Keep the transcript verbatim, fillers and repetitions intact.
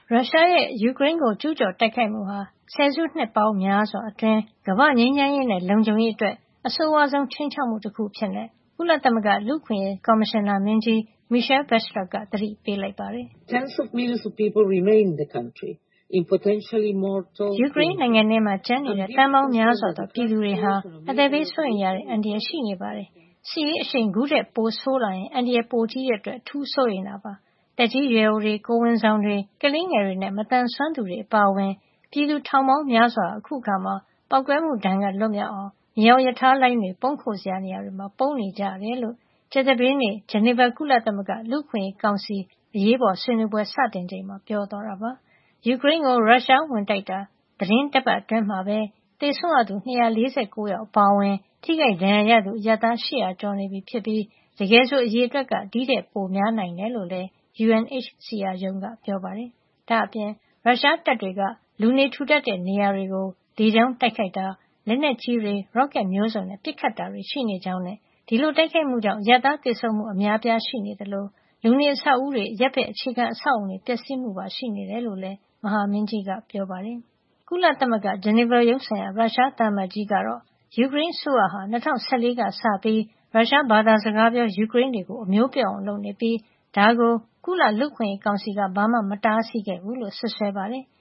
ရုရှားရဲ့ယူကရိန်းကိုကျူးကျော်တိုက်ခိုက်မှုဟာဆယ်စုနှစ်ပေါင်းများစွာအတွင်းကမ္ဘာ့ငြိမ်းချမ်းရေးနဲ့လုံခြုံရေးအတွက်အဆိုးဝါးဆုံးခြိမ်းခြောက်မှုတစ်ခုဖြစ်နေကုလသမဂ္ဂလူ့အခွင့်အရေးကော်မရှင်နာမင်းကြီး Michelle Bachelet ကသတိပေးလိုက်ပါတယ်။ Tens of millions of people remain in the country in potentially mortal ယူကရိန်းနိုင်ငံထဲမှာကျန်နေတဲ့တန်ပေါင်းများစွာသောပြည်သူတွေဟာအသက်ဘေးစိုးရိမ်ရတဲ့အန္တရာယ်ရှိနေပါတယ်။စစ်ရေးအရှိန်ခုထက်ပိုဆိုးလာရင်အန္တရာယ်ပိုကြီးတဲ့အတွက်အထူးစိုးရိမ်တာပါ။တက်ကြီးရွယ်အိုတွေကိုယ်ဝန်ဆောင်တွေကလေးငယ်တွေနဲ့မတန်ဆွမ်းသူတွေအပါအဝင်ပြည်သူထောင်ပေါင်းများစွာအခုခါမှာပောက်ကွဲမှုဒဏ်ကလွတ်မြောက်အောင်မြေအောက်ရထားလိုင်းတွေပုံခိုစရာနေရာတွေမှာပုန်းနေကြရတယ်လို့ကြာသပတေးနေ့ဂျနီဗာကုလသမဂ္ဂလူ့အခွင့်အရေးကောင်စီအရေးပေါ်ဆွေးနွေးပွဲစတင်ချိန်မှာပြောသွားတာပါ။ယူကရိန်းကိုရုရှားဝင်တိုက်တာသီတင်းတပတ်အတွင်းမှာပဲသေဆုံးရသူ၂၄၉ယောက်အပါအဝင်ထိခိုက်ဒဏ်ရာရသူအရပ်သား၈၀၀ကျော်နေပြီဖြစ်ပြီးတကယ်ဆိုအရေအတွက်ကဒီထက်ပိုများနိုင်တယ်လို့လည်း ယူအန်အိတ်စီအာရုံးကပြောပါတယ်။ဒါ့အပြင်ရုရှားတပ်တွေကလူနေထူထပ်တဲ့နေရာတွေကိုလေကြောင်းတိုက်ခိုက်တာလက်နက်ကြီးတွေရော့ကက်မျိုးစုံနဲ့ပစ်ခတ်တာတွေရှိနေကြောင်းနဲ့ဒီလိုတိုက်ခိုက်မှုကြောင့်အရပ်သားသေဆုံးမှုအများအပြားရှိနေသလိုလူနေအဆောက်အဦတွေအရပ်ဘက်အခြေခံအဆောက်အဦတွေပျက်စီးမှုပါရှိနေတယ်လို့လည်းမဟာမင်းကြီးကပြောပါတယ်။ကုလသမဂ္ဂဂျနီဗာရုံးဆိုင်ရာရုရှားသံအမတ်ကြီးကတော့ယူကရိန်းအစိုးရဟာ၂၀၁၄ကစပြီးရုရှားဘာသာစကားပြောယူကရိန်းတွေကိုအမျိုးပြောင်းအောင်လုပ်နေပြီးဒါကိုကုလလူ့အခွင့်အရေးကောင်စီကဘာမှမတားဆီးခဲ့ဘူးလို့စွပ်စွဲပါတယ်။